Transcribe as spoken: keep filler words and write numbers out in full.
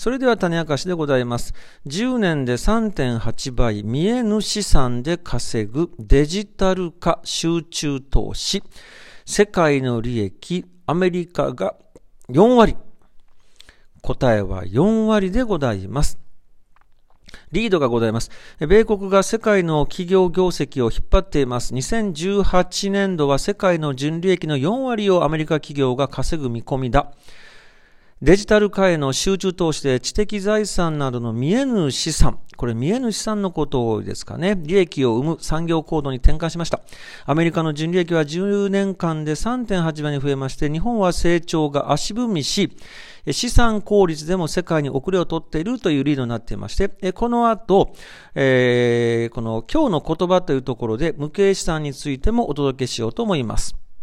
それでは種明かしでございます。じゅうねんで さんてんはち 倍、見えぬ資産で稼ぐデジタル化集中投資。世界の利益、アメリカがよんわり。答えはよんわりでございます。リードがございます。米国が世界の企業業績を引っ張っています。にせんじゅうはちねんどは世界の純利益のよんわりをアメリカ企業が稼ぐ見込みだ。デジタル化への集中投資で知的財産などの見えぬ資産、これ見えぬ資産のことですかね、利益を生む産業行動に転換しました。アメリカの純利益はじゅうねんかんで さんてんはち 倍に増えまして、日本は成長が足踏みし、資産効率でも世界に遅れを取っているというリードになっていまして、この後、えー、この今日の言葉というところで無形資産についてもお届けしようと思います。